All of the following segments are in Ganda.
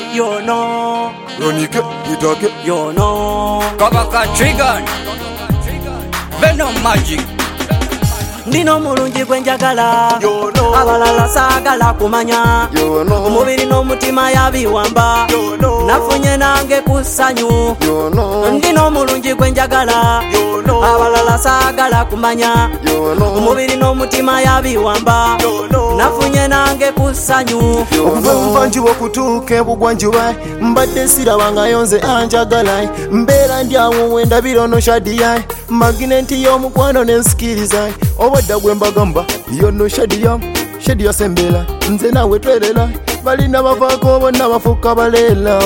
You know. Ronike, Itoke. You know. Kabaka Trigger. Venom Magic. Ndino mulungi gwenjagala. You know. Abalala saagala kumanya. You know. Omubiri n'omutima yabiwamba. You know. Nafunye nange ku ssanyu. You know. Ndino mulungi gwenjagala. You know. Abalala saagala kumanya. You know. Omubiri n'omutima yabiwamba. You know. Nafunye nange ku ssanyu. Okuva muvanjuba okutuuka ebugwanjuba mbadde sirabangayo nze anjagala mbeera ndi awo wendabira ono shadiya maginenti y'omukwano n'ensikiriza obadda gwe mbagamba yono shadiya sembeera nze naawe twerera balina bavaako bonna bafuuka baleera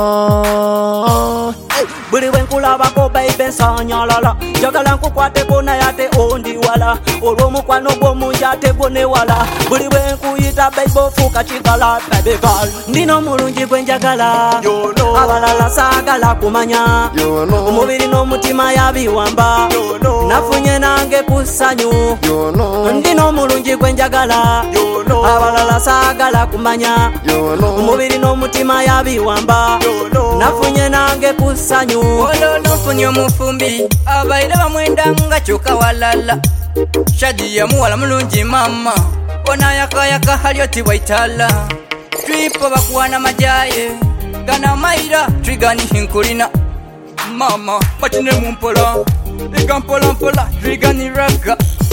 Buli wenkulabako baby nsanyalala njagala nkukwateko naye ate ondiwala olw'omukwano gw'omungi ate gwonewala buli wenkuyita baby ofuuka kigala baby girl ndino mulungi gwenjagala abalala saagala kumanya omubiri n'omutima yabiwamba nafunye nange ku ssanyu ndino mulungi gwenjagala abalala saagala kumanya omubiri n'omutima yabiwamba nafunye nange ku ssanyu Olo nofunye omufumbi abaire bamwenda nga kyuka walala Shadiya muwala mulungi mama ona yakayaka halyoti bwaitala Tripo bakuwana majaye gana maira Trigani hinkulina mama batine mumpola iga mpola Trigani raga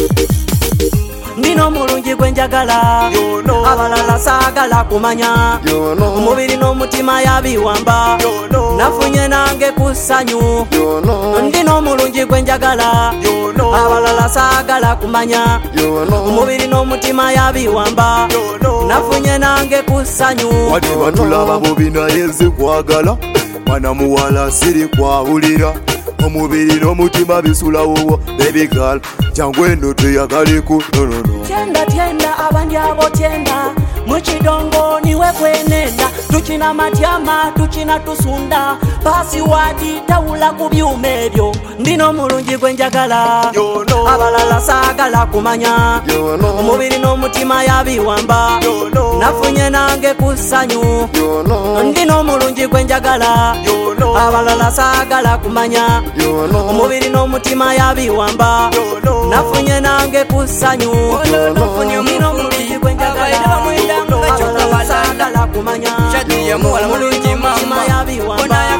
Ndino mulungi gwenjagala abalala saagala kumanya omubiri n'omutima yabiwamba nafunye nange ku ssanyu ndino mulungi gwenjagala abalala saagala kumanya omubiri n'omutima yabiwamba nafunye nange ku ssanyu wadde batulaba bubi naye nze kwagala mwana muwala siri kwawulira omubiri n'omutima bisulawo baby girl jangu eno teyagaliku tyenda abandi abo tyenda mukidongo niwe kwenenda tukina matyama tukina tusunda pasiwadi tawula ku byuma ebyo ndino mulungi gwenjagala abalala saagala kumanya omubiri n'omutima yabiwamba nafunye nange ku ssanyu ndino mulungi gwenjagala abalala saagala kumanya omubiri n'omutima yabiwamba nafunye nange ku ssanyu ndino mulungi gwenjagala Shadiya muwala mulungi mama ona